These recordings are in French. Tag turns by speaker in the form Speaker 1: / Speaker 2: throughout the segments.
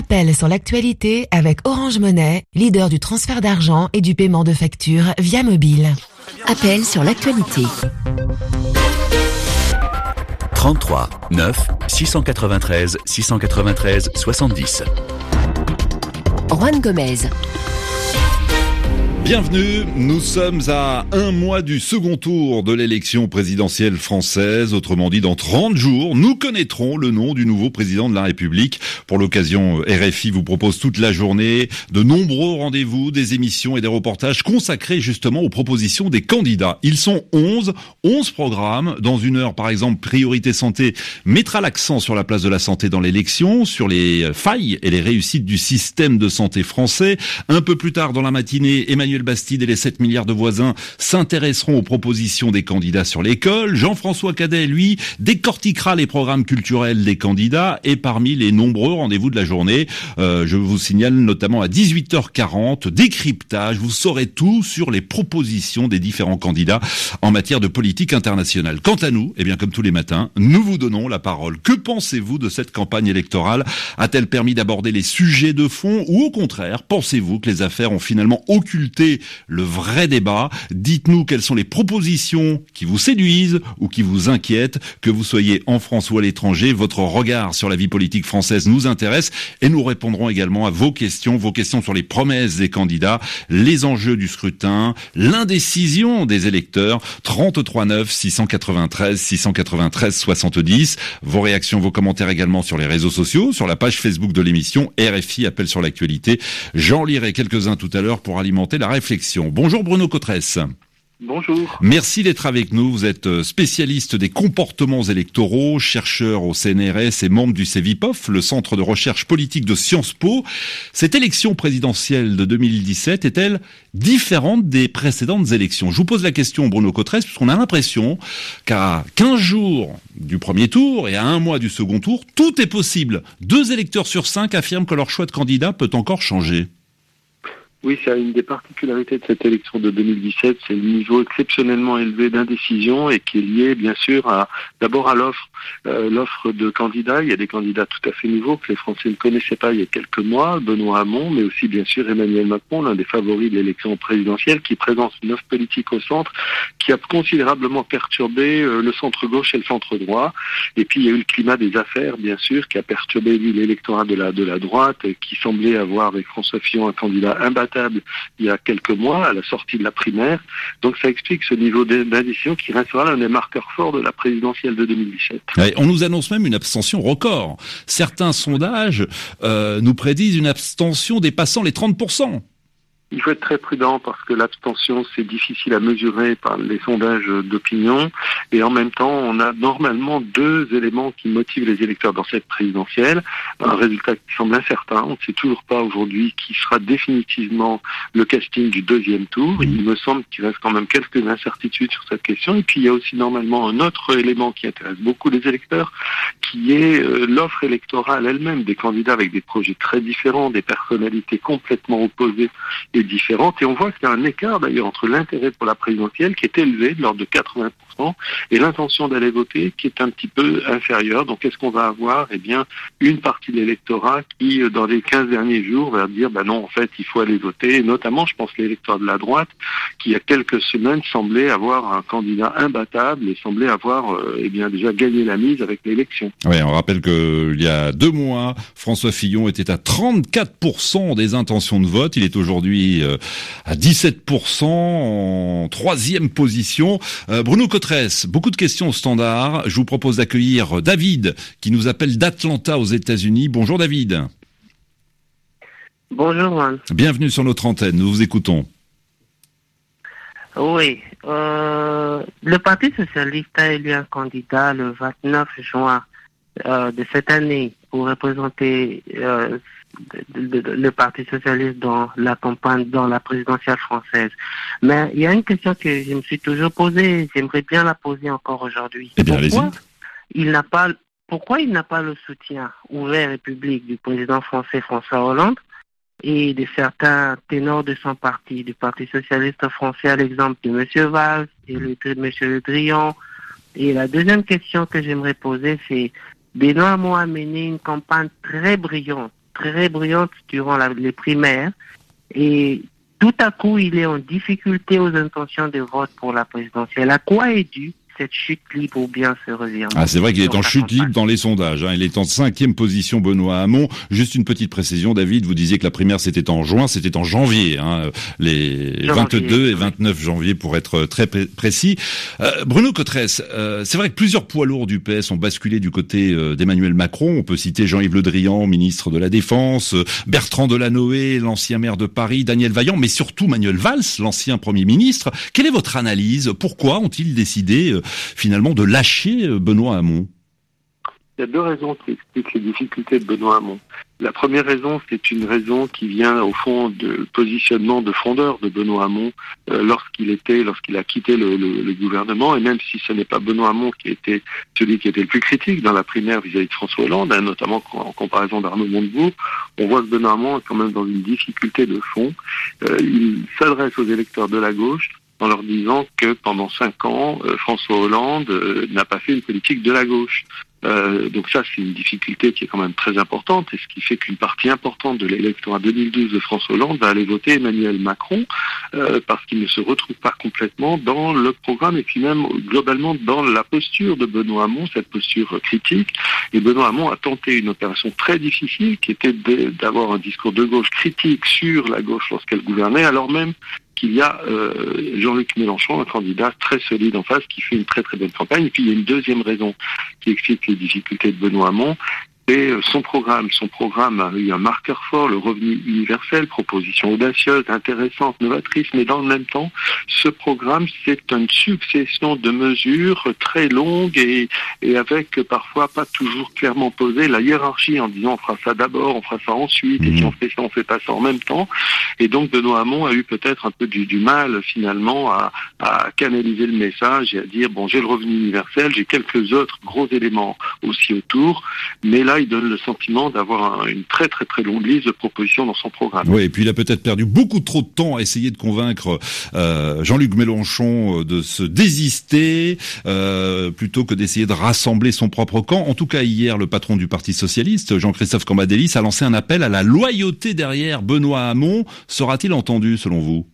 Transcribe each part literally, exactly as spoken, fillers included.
Speaker 1: Appel sur l'actualité avec Orange Money, leader du transfert d'argent et du paiement de factures via mobile.
Speaker 2: Appel sur l'actualité.
Speaker 3: trente-trois neuf six cent quatre-vingt-treize six cent quatre-vingt-treize soixante-dix.
Speaker 2: Juan Gomez.
Speaker 4: Bienvenue, nous sommes à un mois du second tour de l'élection présidentielle française. Autrement dit, dans trente jours, nous connaîtrons le nom du nouveau président de la République. Pour l'occasion, R F I vous propose toute la journée de nombreux rendez-vous, des émissions et des reportages consacrés justement aux propositions des candidats. Ils sont onze, onze programmes. Dans une heure, par exemple, Priorité Santé mettra l'accent sur la place de la santé dans l'élection, sur les failles et les réussites du système de santé français. Un peu plus tard dans la matinée, Emmanuel Bastide et les sept milliards de voisins s'intéresseront aux propositions des candidats sur l'école. Jean-François Cadet, lui, décortiquera les programmes culturels des candidats et parmi les nombreux rendez-vous de la journée, euh, je vous signale notamment à dix-huit heures quarante, décryptage, vous saurez tout sur les propositions des différents candidats en matière de politique internationale. Quant à nous, eh bien comme tous les matins, nous vous donnons la parole. Que pensez-vous de cette campagne électorale? A-t-elle permis d'aborder les sujets de fond ou au contraire, pensez-vous que les affaires ont finalement occulté le vrai débat? Dites-nous quelles sont les propositions qui vous séduisent ou qui vous inquiètent, que vous soyez en France ou à l'étranger. Votre regard sur la vie politique française nous intéresse et nous répondrons également à vos questions, vos questions sur les promesses des candidats, les enjeux du scrutin, l'indécision des électeurs. trente-trois neuf six cent quatre-vingt-treize six cent quatre-vingt-treize soixante-dix. Vos réactions, vos commentaires également sur les réseaux sociaux, sur la page Facebook de l'émission R F I Appel sur l'actualité. J'en lirai quelques-uns tout à l'heure pour alimenter la réflexion. Bonjour Bruno Cotresse.
Speaker 5: Bonjour.
Speaker 4: Merci d'être avec nous. Vous êtes spécialiste des comportements électoraux, chercheur au C N R S et membre du CEVIPOF, le centre de recherche politique de Sciences Po. Cette élection présidentielle de deux mille dix-sept est-elle différente des précédentes élections? Je vous pose la question, Bruno Cotresse, puisqu'on a l'impression qu'à quinze jours du premier tour et à un mois du second tour, tout est possible. Deux électeurs sur cinq affirment que leur choix de candidat peut encore changer.
Speaker 5: Oui, c'est une des particularités de cette élection de deux mille dix-sept, c'est le niveau exceptionnellement élevé d'indécision et qui est lié bien sûr à d'abord à l'offre, euh, l'offre de candidats. Il y a des candidats tout à fait nouveaux que les Français ne connaissaient pas il y a quelques mois, Benoît Hamon, mais aussi bien sûr Emmanuel Macron, l'un des favoris de l'élection présidentielle, qui présente une offre politique au centre, qui a considérablement perturbé euh, le centre-gauche et le centre-droit. Et puis il y a eu le climat des affaires, bien sûr, qui a perturbé l'électorat de la de la droite, qui semblait avoir avec François Fillon un candidat imbattable il y a quelques mois, à la sortie de la primaire. Donc ça explique ce niveau d'indécision qui restera l'un des marqueurs forts de la présidentielle de deux mille dix-sept.
Speaker 4: Ouais, on nous annonce même une abstention record. Certains sondages euh, nous prédisent une abstention dépassant les trente pour cent.
Speaker 5: Il faut être très prudent parce que l'abstention, c'est difficile à mesurer par les sondages d'opinion. Et en même temps, on a normalement deux éléments qui motivent les électeurs dans cette présidentielle. Un résultat qui semble incertain. On ne sait toujours pas aujourd'hui qui sera définitivement le casting du deuxième tour. Il me semble qu'il reste quand même quelques incertitudes sur cette question. Et puis, il y a aussi normalement un autre élément qui intéresse beaucoup les électeurs, qui est euh, l'offre électorale elle-même des candidats avec des projets très différents, des personnalités complètement opposées et différentes. Et on voit qu'il y a un écart d'ailleurs entre l'intérêt pour la présidentielle qui est élevé de l'ordre de quatre-vingts pour cent et l'intention d'aller voter qui est un petit peu inférieure. Donc est-ce qu'on va avoir eh bien une partie de l'électorat qui dans les quinze derniers jours va dire bah non en fait il faut aller voter, et notamment je pense l'électeur de la droite qui il y a quelques semaines semblait avoir un candidat imbattable et semblait avoir euh, eh bien déjà gagné la mise avec l'élection.
Speaker 4: Oui, on rappelle que il y a deux mois, François Fillon était à trente-quatre pour cent des intentions de vote. Il est aujourd'hui à dix-sept pour cent en troisième position. Euh, Bruno Cotresse, beaucoup de questions au standard. Je vous propose d'accueillir David qui nous appelle d'Atlanta aux États-Unis. Bonjour David.
Speaker 6: Bonjour Juan.
Speaker 4: Bienvenue sur notre antenne, nous vous écoutons.
Speaker 6: Oui, euh, le Parti socialiste a élu un candidat le vingt-neuf juin euh, de cette année pour représenter euh, le, le, le Parti socialiste dans la campagne, dans la présidentielle française. Mais il y a une question que je me suis toujours posée, et j'aimerais bien la poser encore aujourd'hui.
Speaker 4: Eh bien,
Speaker 6: pourquoi
Speaker 4: allez-y.
Speaker 6: il n'a pas, pourquoi il n'a pas le soutien ouvert et public du président français François Hollande et de certains ténors de son parti, du Parti socialiste français, à l'exemple de M. Valls et le, de M. Le Drian. Et la deuxième question que j'aimerais poser, c'est Benoît Hamon a mené une campagne très brillante, très bruyante durant la, les primaires et tout à coup, il est en difficulté aux intentions de vote pour la présidentielle. À quoi est due cette chute libre ou bien ce revirement?
Speaker 4: Ah, c'est vrai qu'il est en chute libre dans les sondages. Hein. Il est en cinquième position, Benoît Hamon. Juste une petite précision, David, vous disiez que la primaire c'était en juin, c'était en janvier. Hein. Les janvier, vingt-deux et vingt-neuf janvier pour être très précis. Euh, Bruno Cotresse, euh, c'est vrai que plusieurs poids lourds du P S ont basculé du côté euh, d'Emmanuel Macron. On peut citer Jean-Yves Le Drian, ministre de la Défense, euh, Bertrand Delanoë, l'ancien maire de Paris, Daniel Vaillant, mais surtout Manuel Valls, l'ancien Premier ministre. Quelle est votre analyse? Pourquoi ont-ils décidé euh, finalement de lâcher Benoît Hamon?
Speaker 5: Il y a deux raisons qui expliquent les difficultés de Benoît Hamon. La première raison, c'est une raison qui vient au fond du positionnement de fondeur de Benoît Hamon euh, lorsqu'il était, lorsqu'il a quitté le, le, le gouvernement, et même si ce n'est pas Benoît Hamon qui était celui qui était le plus critique dans la primaire vis-à-vis de François Hollande, hein, notamment en comparaison d'Arnaud Montebourg, on voit que Benoît Hamon est quand même dans une difficulté de fond. Euh, il s'adresse aux électeurs de la gauche en leur disant que pendant cinq ans, euh, François Hollande euh, n'a pas fait une politique de la gauche. Euh, donc ça, c'est une difficulté qui est quand même très importante, et ce qui fait qu'une partie importante de l'électorat deux mille douze de François Hollande va aller voter Emmanuel Macron, euh, parce qu'il ne se retrouve pas complètement dans le programme, et puis même globalement dans la posture de Benoît Hamon, cette posture critique. Et Benoît Hamon a tenté une opération très difficile, qui était de, d'avoir un discours de gauche critique sur la gauche lorsqu'elle gouvernait, alors même qu'il y a euh, Jean-Luc Mélenchon, un candidat très solide en face, qui fait une très très bonne campagne. Et puis il y a une deuxième raison qui explique les difficultés de Benoît Hamon, c'est son programme. Son programme a eu un marqueur fort, le revenu universel, proposition audacieuse, intéressante, novatrice, mais dans le même temps, ce programme, c'est une succession de mesures très longues et, et avec parfois pas toujours clairement posé la hiérarchie en disant on fera ça d'abord, on fera ça ensuite, et si on fait ça, on fait pas ça en même temps. Et donc Benoît Hamon a eu peut-être un peu du, du mal finalement à, à canaliser le message et à dire bon, j'ai le revenu universel, j'ai quelques autres gros éléments aussi autour, mais là il donne le sentiment d'avoir un, une très très très longue liste de propositions dans son programme.
Speaker 4: Oui, et puis il a peut-être perdu beaucoup trop de temps à essayer de convaincre euh, Jean-Luc Mélenchon de se désister euh, plutôt que d'essayer de rassembler son propre camp. En tout cas, hier, le patron du Parti socialiste, Jean-Christophe Cambadélis, a lancé un appel à la loyauté derrière Benoît Hamon. Sera-t-il entendu, selon vous?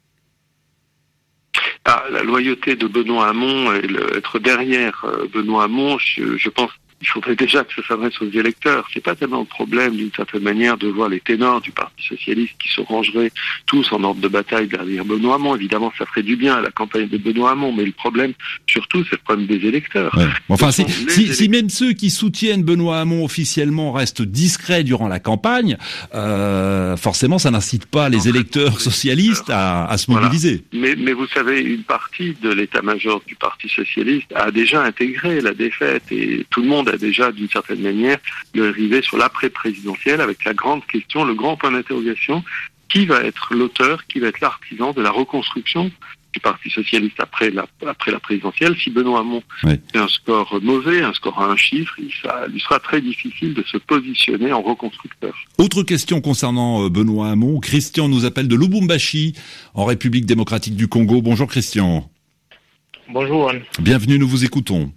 Speaker 5: Ah, la loyauté de Benoît Hamon et le, être derrière euh, Benoît Hamon, je, je pense il faudrait déjà que ça s'adresse aux électeurs. C'est pas tellement le problème, d'une certaine manière, de voir les ténors du Parti socialiste qui se rangeraient tous en ordre de bataille derrière Benoît Hamon. Évidemment, ça ferait du bien à la campagne de Benoît Hamon, mais le problème, surtout, c'est le problème des électeurs.
Speaker 4: Ouais. Enfin, si, si,
Speaker 5: élect...
Speaker 4: si même ceux qui soutiennent Benoît Hamon officiellement restent discrets durant la campagne, euh, forcément, ça n'incite pas les électeurs socialistes à, à se mobiliser.
Speaker 5: Voilà. Mais, mais vous savez, une partie de l'état-major du Parti socialiste a déjà intégré la défaite, et tout le monde a déjà, d'une certaine manière, arrivé sur l'après-présidentiel avec la grande question, le grand point d'interrogation, qui va être l'auteur, qui va être l'artisan de la reconstruction du Parti socialiste après la, après la présidentielle. Si Benoît Hamon oui. fait un score mauvais, un score à un chiffre, il, ça lui sera très difficile de se positionner en reconstructeur.
Speaker 4: Autre question concernant Benoît Hamon. Christian nous appelle de Lubumbashi, en République démocratique du Congo. Bonjour Christian.
Speaker 7: Bonjour Anne.
Speaker 4: Bienvenue, nous vous écoutons.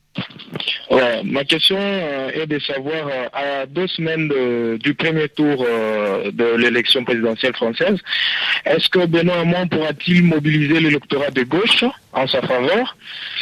Speaker 7: Ouais, ma question euh, est de savoir, euh, à deux semaines de, du premier tour euh, de l'élection présidentielle française, est-ce que Benoît Hamon pourra-t-il mobiliser l'électorat de gauche en sa faveur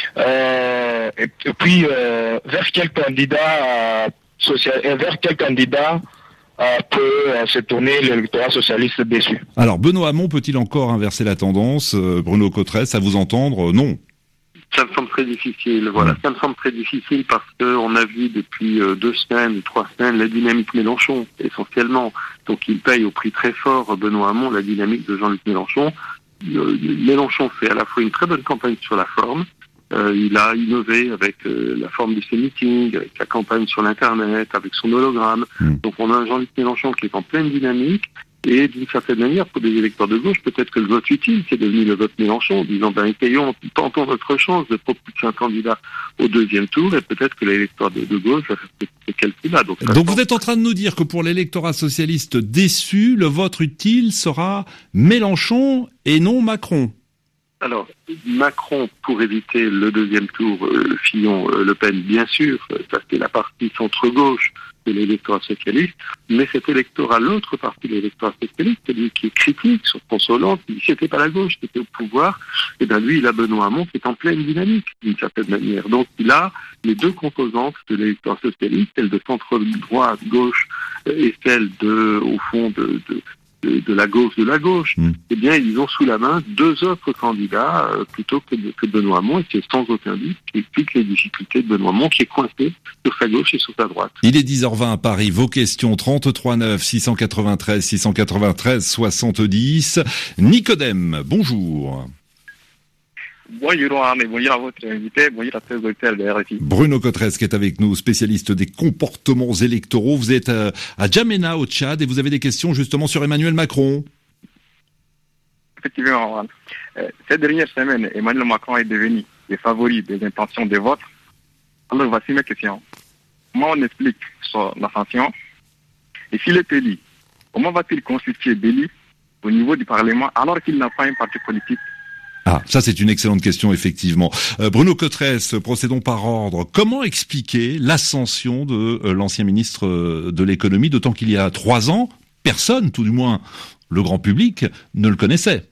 Speaker 7: euh, et, et puis euh, vers quel candidat euh, social, et vers quel candidat euh, peut euh, se tourner l'électorat socialiste déçu?
Speaker 4: Alors Benoît Hamon peut-il encore inverser la tendance? euh, Bruno Cotresse, à vous entendre, non.
Speaker 5: Ça me semble très difficile, voilà. Ça me semble très difficile parce que on a vu depuis euh, deux semaines, trois semaines, la dynamique Mélenchon, essentiellement. Donc il paye au prix très fort, Benoît Hamon, la dynamique de Jean-Luc Mélenchon. Euh, Mélenchon fait à la fois une très bonne campagne sur la forme, euh, il a innové avec euh, la forme de ses meetings, avec la campagne sur l'internet, avec son hologramme. Mmh. Donc on a un Jean-Luc Mélenchon qui est en pleine dynamique. Et d'une certaine manière, pour des électeurs de gauche, peut-être que le vote utile, c'est devenu le vote Mélenchon, en disant, ben, essayons, tentons notre chance de propulser un candidat au deuxième tour, et peut-être que l'électeur de, de gauche va faire ce calcul-là. Donc,
Speaker 4: Donc vous êtes en train de nous dire que pour l'électorat socialiste déçu, le vote utile sera Mélenchon et non Macron?
Speaker 5: Alors, Macron, pour éviter le deuxième tour, euh, Fillon, euh, Le Pen, bien sûr, ça c'est la partie centre-gauche de l'électorat socialiste, mais cet électorat, l'autre partie de l'électorat socialiste, celui qui est critique sur François Hollande, qui dit que c'était pas la gauche qui était au pouvoir, et bien lui, il a Benoît Hamon qui est en pleine dynamique, d'une certaine manière. Donc il a les deux composantes de l'électorat socialiste, celle de centre-droit, gauche, et celle de, au fond, de, de De, de la gauche de la gauche, mmh. eh bien, ils ont sous la main deux autres candidats euh, plutôt que, de, que Benoît Hamon, et c'est sans aucun doute qui explique les difficultés de Benoît Hamon, qui est coincé sur sa gauche et sur sa droite.
Speaker 4: Il est dix heures vingt à Paris. Vos questions, trente-trois neuf, six cent quatre-vingt-treize, six cent quatre-vingt-treize, soixante-dix. Nicodème, bonjour.
Speaker 8: Bonjour Arne, bonjour à votre invité, bonjour à tous les auditeurs de R F I.
Speaker 4: Bruno Cotresse qui est avec nous, spécialiste des comportements électoraux. Vous êtes à, à Djamena au Tchad et vous avez des questions justement sur Emmanuel Macron.
Speaker 8: Effectivement, euh, cette dernière semaine, Emmanuel Macron est devenu le favori des intentions de vote. Alors voici mes questions. Comment on explique son ascension? Et s'il est élu, comment va-t-il constituer d'élu au niveau du Parlement alors qu'il n'a pas un parti politique?
Speaker 4: Ah, ça c'est une excellente question, effectivement. Euh, Bruno Cotresse, procédons par ordre. Comment expliquer l'ascension de euh, l'ancien ministre euh, de l'économie, d'autant qu'il y a trois ans, personne, tout du moins le grand public, ne le connaissait?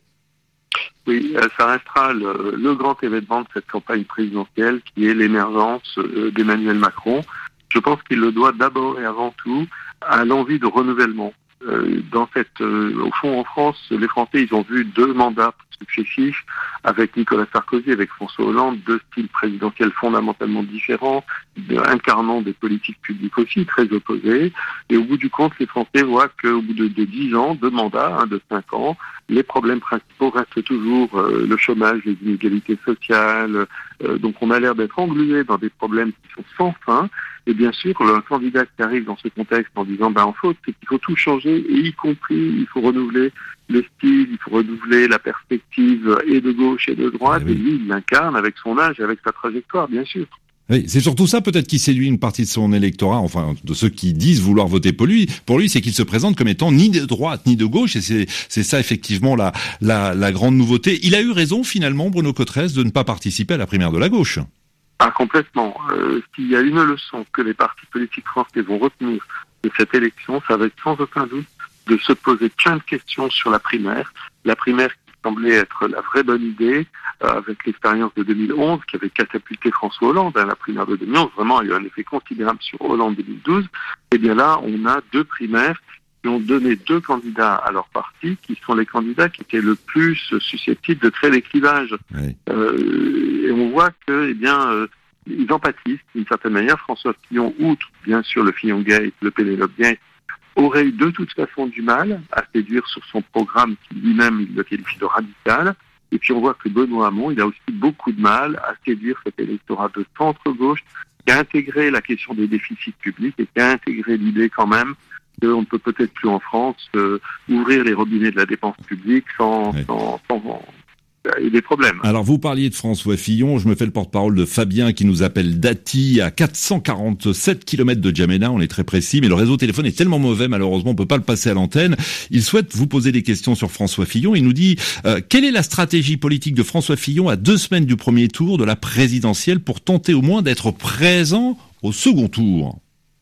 Speaker 5: Oui, ça restera le, le grand événement de cette campagne présidentielle qui est l'émergence euh, d'Emmanuel Macron. Je pense qu'il le doit d'abord et avant tout à l'envie de renouvellement. Euh, dans cette, euh, au fond, en France, les Français, ils ont vu deux mandats successifs avec Nicolas Sarkozy, avec François Hollande, deux styles présidentiels fondamentalement différents, incarnant des politiques publiques aussi très opposées. Et au bout du compte, les Français voient qu'au bout de, de dix ans, deux mandats, hein, de cinq ans, les problèmes principaux restent toujours euh, le chômage, les inégalités sociales. Euh, donc on a l'air d'être englué dans des problèmes qui sont sans fin. Et bien sûr, le candidat qui arrive dans ce contexte en disant ben en faute, c'est qu'il faut tout changer, et y compris, il faut renouveler le style, il faut renouveler la perspective et de gauche et de droite, oui. Et lui, il l'incarne avec son âge et avec sa trajectoire, bien sûr.
Speaker 4: Oui, c'est surtout ça peut-être qui séduit une partie de son électorat, enfin de ceux qui disent vouloir voter pour lui. Pour lui, c'est qu'il se présente comme étant ni de droite ni de gauche, et c'est c'est ça effectivement la la, la grande nouveauté. Il a eu raison finalement, Bruno Cotresse, de ne pas participer à la primaire de la gauche.
Speaker 5: Ah, complètement. Euh, s'il y a une leçon que les partis politiques français vont retenir de cette élection, ça va être sans aucun doute de se poser plein de questions sur la primaire. La primaire qui semblait être la vraie bonne idée, euh, avec l'expérience de deux mille onze, qui avait catapulté François Hollande, hein, la primaire de deux mille onze, vraiment, il y a eu un effet considérable sur Hollande deux mille douze. Et bien là, on a deux primaires qui ont donné deux candidats à leur parti, qui sont les candidats qui étaient le plus susceptibles de créer des clivages. Oui. Euh, et on voit que, eh bien, euh, ils en pâtissent d'une certaine manière. François Fillon, outre bien sûr le Fillon-Gate, le Pénélope-Gate, aurait eu de toute façon du mal à séduire sur son programme qui lui-même il le qualifie de radical. Et puis on voit que Benoît Hamon, il a aussi beaucoup de mal à séduire cet électorat de centre-gauche qui a intégré la question des déficits publics et qui a intégré l'idée quand même qu'on ne peut peut-être plus en France euh, ouvrir les robinets de la dépense publique sans, oui. sans, sans, sans et des problèmes.
Speaker 4: Alors vous parliez de François Fillon, je me fais le porte-parole de Fabien qui nous appelle Dati à quatre cent quarante-sept kilomètres de Djamena, on est très précis, mais le réseau téléphone est tellement mauvais, malheureusement on peut pas le passer à l'antenne. Il souhaite vous poser des questions sur François Fillon. Il nous dit euh, quelle est la stratégie politique de François Fillon à deux semaines du premier tour de la présidentielle pour tenter au moins d'être présent au second tour?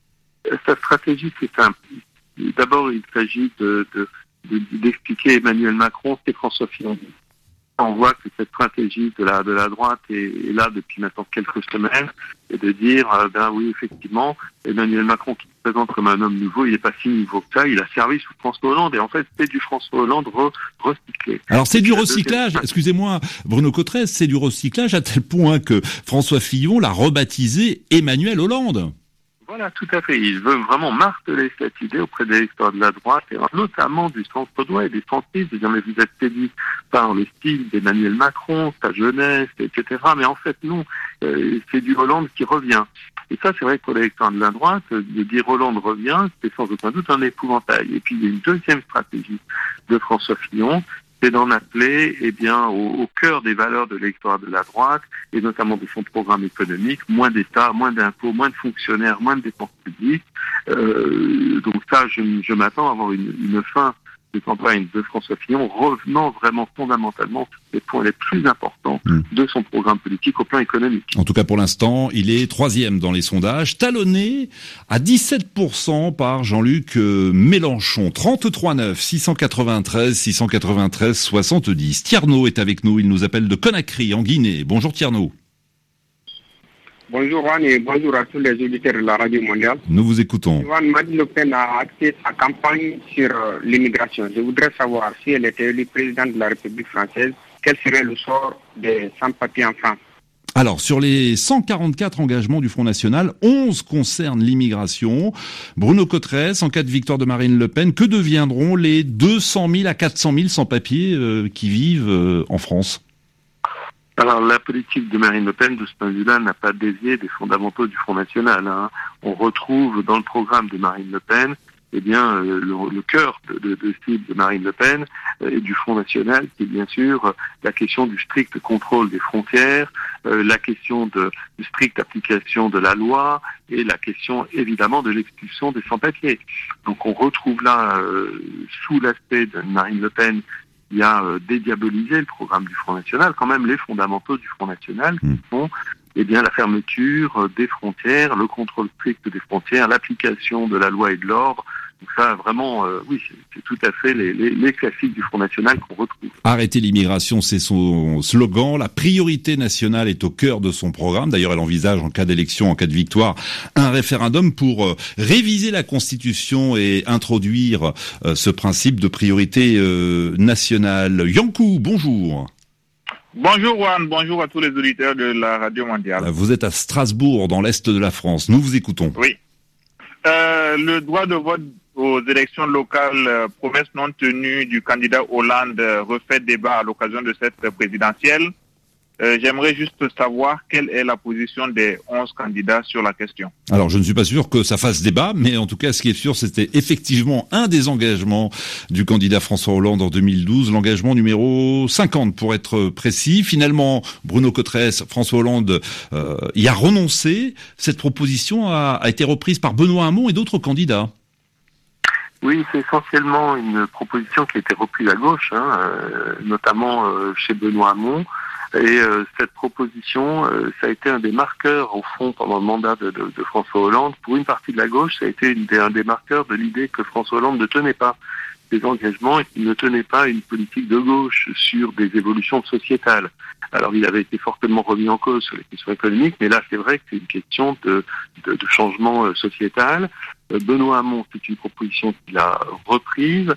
Speaker 5: Sa stratégie, c'est simple. D'abord, il s'agit de, de, de, d'expliquer Emmanuel Macron, c'est François Fillon. On voit que cette stratégie de la de la droite est, est là depuis maintenant quelques semaines, et de dire euh, ben oui effectivement Emmanuel Macron qui se présente comme un homme nouveau, il n'est pas si nouveau que ça, il a servi sous François Hollande et en fait c'est du François Hollande re, recyclé.
Speaker 4: Alors c'est du recyclage, excusez-moi Bruno Cotresse, c'est du recyclage à tel point que François Fillon l'a rebaptisé Emmanuel Hollande.
Speaker 5: Voilà, tout à fait. Il veut vraiment marteler cette idée auprès des électeurs de la droite, et notamment du centre-droit et des centristes. De dire, mais vous êtes séduits par le style d'Emmanuel Macron, sa jeunesse, et cetera. Mais en fait, non, euh, c'est du Hollande qui revient. Et ça, c'est vrai que pour l'électeur de la droite, de dire Hollande revient, c'est sans aucun doute un épouvantail. Et puis, il y a une deuxième stratégie de François Fillon, c'est d'en appeler eh bien, au, au cœur des valeurs de l'électorat de la droite, et notamment de son programme économique, moins d'État, moins d'impôts, moins de fonctionnaires, moins de dépenses publiques. Euh, donc ça, je, je m'attends à avoir une, une fin de campagne de François Fillon, revenant vraiment fondamentalement sur les points les plus importants mmh. de son programme politique au plan économique.
Speaker 4: En tout cas, pour l'instant, il est troisième dans les sondages, talonné à dix-sept pour cent par Jean-Luc Mélenchon. trente-trois neuf, six cent quatre-vingt-treize, six cent quatre-vingt-treize, soixante-dix. Tierno est avec nous, il nous appelle de Conakry, en Guinée. Bonjour Tierno.
Speaker 9: Bonjour Juan et bonjour à tous les auditeurs de la Radio Mondiale.
Speaker 4: Nous vous écoutons.
Speaker 9: Juan, Marine Le Pen a axé sa campagne sur euh, l'immigration. Je voudrais savoir si elle était élue présidente de la République française, quel serait le sort des sans-papiers en France?
Speaker 4: Alors, sur les cent quarante-quatre engagements du Front National, onze concernent l'immigration. Bruno Cotresse, en cas de victoire de Marine Le Pen, que deviendront les deux cent mille à quatre cent mille sans-papiers euh, qui vivent euh, en France?
Speaker 5: Alors, la politique de Marine Le Pen, de ce point de vue-là, n'a pas dévié des fondamentaux du Front National. Hein. On retrouve dans le programme de Marine Le Pen, eh bien, euh, le, le cœur de, de, de cible de Marine Le Pen euh, et du Front National, qui est bien sûr euh, la question du strict contrôle des frontières, euh, la question de, de stricte application de la loi et la question, évidemment, de l'expulsion des sans-papiers. Donc, on retrouve là, euh, sous l'aspect de Marine Le Pen, il y a euh, dédiabolisé le programme du Front National, quand même les fondamentaux du Front National qui sont eh bien, la fermeture euh, des frontières, le contrôle strict des frontières, l'application de la loi et de l'ordre. Donc ça, vraiment, euh, oui, c'est, c'est tout à fait les, les, les classiques du Front National qu'on retrouve.
Speaker 4: Arrêter l'immigration, c'est son slogan. La priorité nationale est au cœur de son programme. D'ailleurs, elle envisage, en cas d'élection, en cas de victoire, un référendum pour euh, réviser la Constitution et introduire euh, ce principe de priorité euh, nationale. Yankou, bonjour.
Speaker 10: Bonjour Juan, bonjour à tous les auditeurs de la Radio Mondiale.
Speaker 4: Vous êtes à Strasbourg, dans l'est de la France. Nous vous écoutons.
Speaker 10: Oui. Euh, le droit de vote aux élections locales, euh, promesse non tenue du candidat Hollande, euh, refait débat à l'occasion de cette présidentielle. Euh, j'aimerais juste savoir quelle est la position des onze candidats sur la question.
Speaker 4: Alors, je ne suis pas sûr que ça fasse débat, mais en tout cas, ce qui est sûr, c'était effectivement un des engagements du candidat François Hollande en deux mille douze, l'engagement numéro cinquante, pour être précis. Finalement, Bruno Cotresse, François Hollande euh, y a renoncé. Cette proposition a, a été reprise par Benoît Hamon et d'autres candidats.
Speaker 5: Oui, c'est essentiellement une proposition qui a été reprise à gauche, hein, euh, notamment euh, chez Benoît Hamon. Et euh, cette proposition, euh, ça a été un des marqueurs, au fond, pendant le mandat de, de, de François Hollande. Pour une partie de la gauche, ça a été une des, un des marqueurs de l'idée que François Hollande ne tenait pas ses engagements et qu'il ne tenait pas une politique de gauche sur des évolutions sociétales. Alors, il avait été fortement remis en cause sur les questions économiques, mais là, c'est vrai que c'est une question de, de, de changement sociétal. Euh, Benoît Hamon, c'est une proposition qu'il a reprise.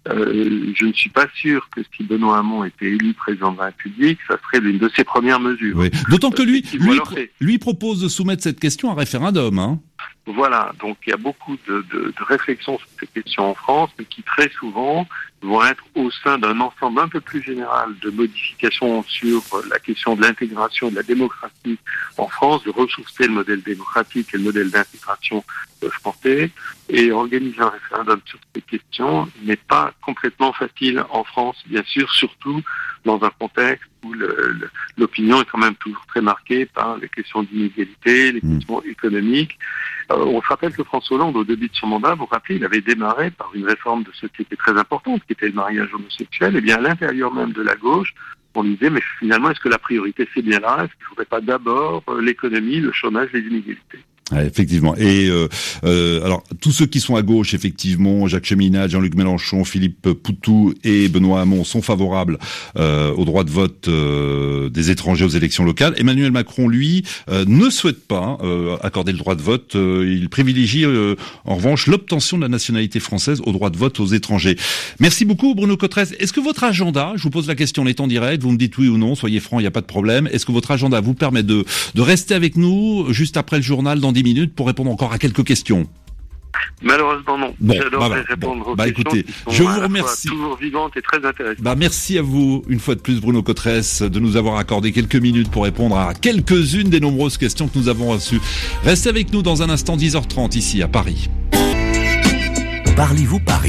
Speaker 5: Euh, je ne suis pas sûr que si Benoît Hamon était élu président de la République, ça serait l'une de ses premières mesures.
Speaker 4: Oui. D'autant que lui,
Speaker 5: euh,
Speaker 4: lui, pro- lui propose de soumettre cette question à référendum, hein.
Speaker 5: Voilà, donc il y a beaucoup de, de, de réflexions sur ces questions en France, mais qui très souvent vont être au sein d'un ensemble un peu plus général de modifications sur la question de l'intégration et de la démocratie en France, de ressourcer le modèle démocratique et le modèle d'intégration français. Et organiser un référendum sur ces questions n'est pas complètement facile en France, bien sûr, surtout dans un contexte où le, le, l'opinion est quand même toujours très marquée par les questions d'inégalité, les questions mmh. économiques. Euh, on se rappelle que François Hollande, au début de son mandat, vous vous rappelez, il avait démarré par une réforme de société très importante, qui était le mariage homosexuel. Et bien, à l'intérieur même de la gauche, on disait, mais finalement, est-ce que la priorité, c'est bien là? Est-ce qu'il ne faudrait pas d'abord euh, l'économie, le chômage, les inégalités?
Speaker 4: Ouais, effectivement. Et euh, euh, alors tous ceux qui sont à gauche, effectivement, Jacques Cheminade, Jean-Luc Mélenchon, Philippe Poutou et Benoît Hamon sont favorables euh, au droit de vote euh, des étrangers aux élections locales. Emmanuel Macron, lui, euh, ne souhaite pas euh, accorder le droit de vote. Euh, il privilégie euh, en revanche l'obtention de la nationalité française au droit de vote aux étrangers. Merci beaucoup, Bruno Cotresse. Est-ce que votre agenda, je vous pose la question, on est en direct, vous me dites oui ou non, soyez franc, il n'y a pas de problème. Est-ce que votre agenda vous permet de, de rester avec nous juste après le journal dans dix minutes pour répondre encore à quelques questions?
Speaker 5: Malheureusement non.
Speaker 4: Bon,
Speaker 5: J'adorerais
Speaker 4: bah,
Speaker 5: répondre
Speaker 4: bon,
Speaker 5: aux
Speaker 4: bah,
Speaker 5: questions
Speaker 4: écoutez,
Speaker 5: qui sont
Speaker 4: je vous
Speaker 5: à la
Speaker 4: remercie.
Speaker 5: fois toujours vivantes et très intéressantes.
Speaker 4: Bah, merci à vous, une fois de plus, Bruno Cotresse, de nous avoir accordé quelques minutes pour répondre à quelques-unes des nombreuses questions que nous avons reçues. Restez avec nous dans un instant, dix heures trente, ici à Paris.
Speaker 3: Parlez-vous Paris ?